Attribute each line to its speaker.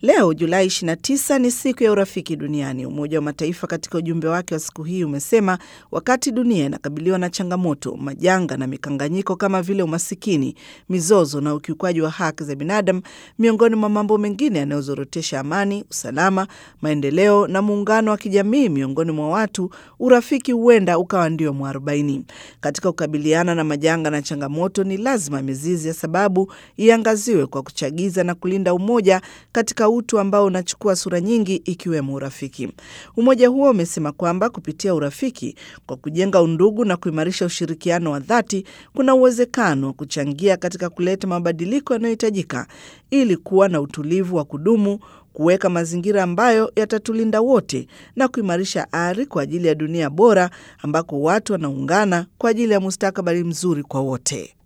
Speaker 1: Leo Julai 29 ni siku ya urafiki duniani. Umoja wa Mataifa katika ujumbe wake wa siku hii umesema wakati dunia inakabiliwa na changamoto, majanga na mikanganyiko kama vile umasikini, mizozo na ukiukwaji wa haki za binadamu, miongoni mwa mambo mengine yanayozorotesha amani, usalama, maendeleo na muungano wa kijamii miongoni mwa watu, urafiki huenda ukawa ndio mwarobaini. Katika kukabiliana na majanga na changamoto, ni lazima mizizi ya sababu iangaziwe kwa kuchagiza na kulinda umoja katika utu ambao unachukua sura nyingi ikiwemo urafiki. Umoja huo umesema kwamba kupitia urafiki, kwa kujenga undugu na kuimarisha ushirikiano wa dhati, kuna uwezekano wa kuchangia katika kuleta mabadiliko yanayohitajika ili kuwa na utulivu wa kudumu, kuweka mazingira ambayo yatatulinda wote na kuimarisha ari kwa ajili ya dunia bora ambako watu wanaungana kwa ajili ya mustakabali mzuri kwa wote.